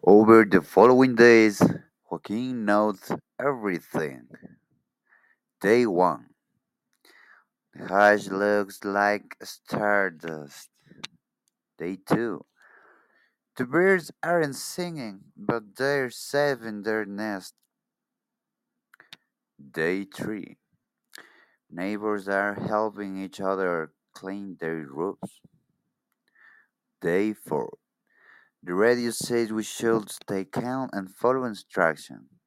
Over the following days, Joaquin notes everything. Day 1. The hash looks like stardust. Day 2. The birds aren't singing, but they're safe in their nest. Day 3. Neighbors are helping each other clean their roofs. Day 4. The radio says we should stay calm and follow instructions.